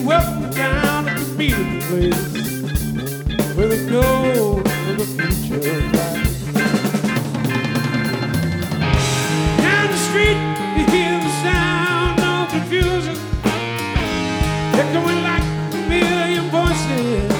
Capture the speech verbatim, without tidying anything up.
welcome down to the meeting place where the gold of the future lies. Down the street, you hear the sound of confusion, echoing like a million voices.